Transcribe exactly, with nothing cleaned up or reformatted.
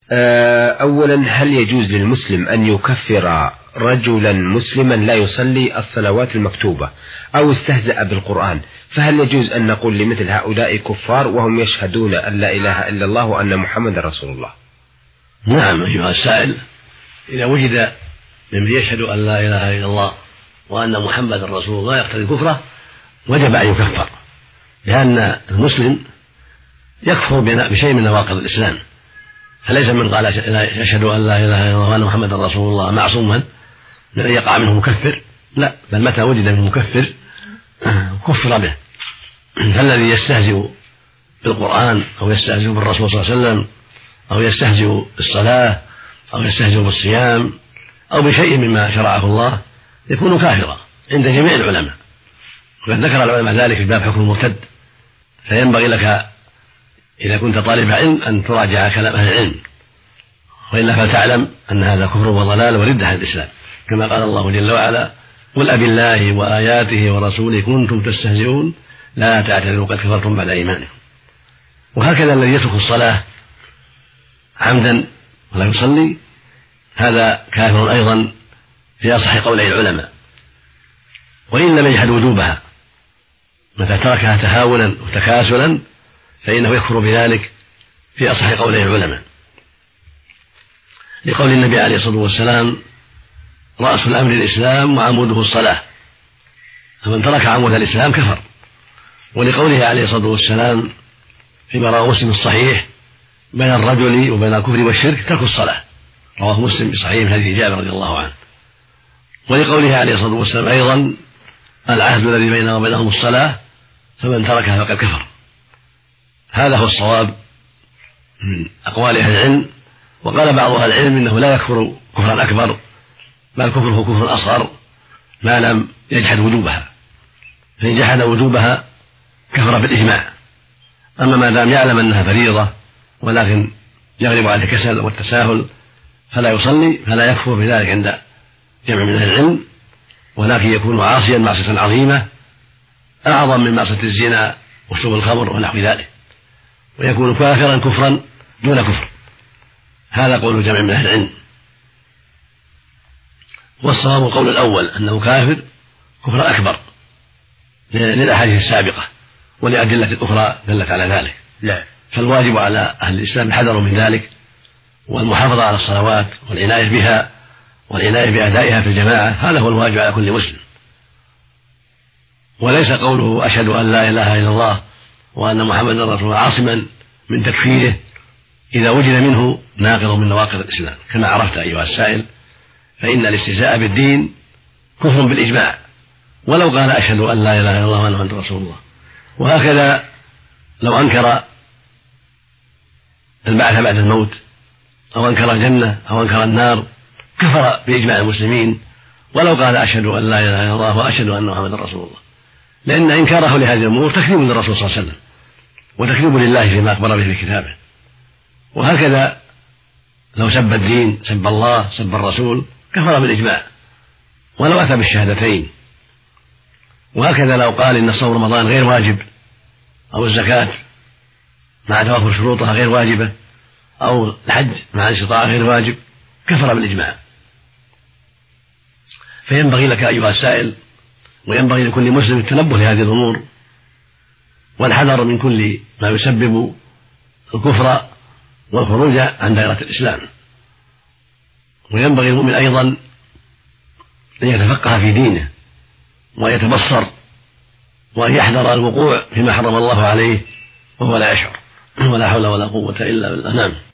أولا، هل يجوز للمسلم أن يكفر رجلا مسلما لا يصلي الصلوات المكتوبة أو استهزأ بالقرآن؟ فهل يجوز أن نقول لمثل هؤلاء كفار وهم يشهدون أن لا إله إلا الله وأن محمد رسول الله؟ نعم أيها السائل، إذا وجد ممن يشهد أن لا إله إلا الله وأن محمد رسول الله يقتضي كفره وجب أن يكفر، لأن المسلم يكفر بشيء من نواقض الإسلام، فليس من قال يشهد أن لا إله إلا الله وأن محمد رسول الله معصوما من أن يقع منه مكفر، لا، بل متى وجد منه مكفر كفر به. فالذي يستهزئ بالقرآن أو يستهزئ بالرسول صلى الله عليه وسلم أو يستهزئ بالصلاة أو يستهزئ بالصيام أو بشيء مما شرعه الله يكون كافرا عند جميع العلماء، وقد ذكر العلماء ذلك في باب حكم المرتد. فينبغي لك إذا كنت طالب علم أن تراجع كلام أهل العلم، وإلا فلتعلم أن هذا كفر وضلال ورد عن الإسلام، كما قال الله جل وعلا: قل أبالله وآياته ورسوله كنتم تستهزئون لا تعتذروا قد كفرتم بعد إيمانكم. وهكذا الذي يترك الصلاة عمدا ولا يصلي هذا كافر أيضا في أصح قولي العلماء، وإن لم يجحد وجوبها، متى تركها تهاونا وتكاسلا فإنه يكفر بذلك في أصح قولي العلماء، لقول النبي عليه الصلاة والسلام: رأس الأمر الإسلام وعموده الصلاة، فمن ترك عمود الإسلام كفر. ولقوله عليه الصلاة والسلام فيما رواه مسلم الصحيح: بين الرجل وبين الكفر والشرك ترك الصلاة، رواه مسلم بصحيح حديث جابر رضي الله عنه. ولقوله عليه الصلاة والسلام أيضا: العهد الذي بيننا وبينهم الصلاة فمن تركها فقد كفر. هذا هو الصواب من أقوال أهل العلم. وقال بعض أهل العلم إنه لا يكفر كفرا أكبر، بل كفره كفر أصغر ما لم يجحد وجوبها، فإن جحد وجوبها كفر بالإجماع. أما ما دام يعلم أنها فريضة ولكن يغلب عليه الكسل والتساهل فلا يصلي فلا يكفر بذلك عند جمع من أهل العلم، ولكن يكون عاصيا معصية عظيمة أعظم من معصية الزنا وشرب الخمر ونحو ذلك، ويكون كافرا كفرا دون كفر. هذا قول جمع من أهل العلم. والصواب القول الأول أنه كافر كفر أكبر للأحاديث السابقة ولأدلة أخرى دلت على ذلك. لا. فالواجب على أهل الإسلام الحذر من ذلك والمحافظة على الصلوات والعناية بها والعناية بأدائها في الجماعة، هذا هو الواجب على كل مسلم. وليس قوله أشهد أن لا إله إلا الله وأن محمدا رسول الله عاصما من تكفيره إذا وجد منه ناقض من نواقض الإسلام، كما عرفت أيها السائل، فإن الاستهزاء بالدين كفر بالإجماع ولو قال أشهد أن لا إله إلا الله وأن محمدا رسول الله. وهكذا لو أنكر البعث بعد الموت أو أنكر الجنة أو أنكر النار كفر بإجماع المسلمين ولو قال أشهد أن لا إله إلا الله وأشهد أن محمدا رسول الله، لأن إنكاره لهذه الأمور تكذيب للرسول صلى الله عليه وسلم وتكذيب لله فيما أخبر به في كتابه. وهكذا لو سب الدين، سب الله، سب الرسول، كفر بالإجماع ولو أتى بالشهادتين. وهكذا لو قال إن صوم رمضان غير واجب أو الزكاة مع توافر شروطها غير واجبة أو الحج مع الاستطاعة غير واجب كفر بالإجماع. فينبغي لك أيها السائل وينبغي لكل مسلم التنبه لهذه الأمور والحذر من كل ما يسبب الكفر والخروج عن دائرة الإسلام. وينبغي المؤمن أيضا أن يتفقه في دينه وأن يتبصر وأن يحذر الوقوع فيما حرم الله عليه وهو لا يشعر، ولا حول ولا قوة إلا بالله. نعم.